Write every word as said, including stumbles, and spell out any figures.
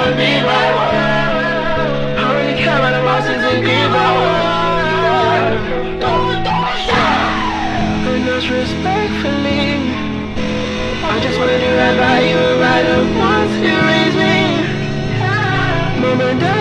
wanna be right. I don't really care about the losses and give up. And just respectfully, I just wanna do right by you, right up once you raise me. Mama,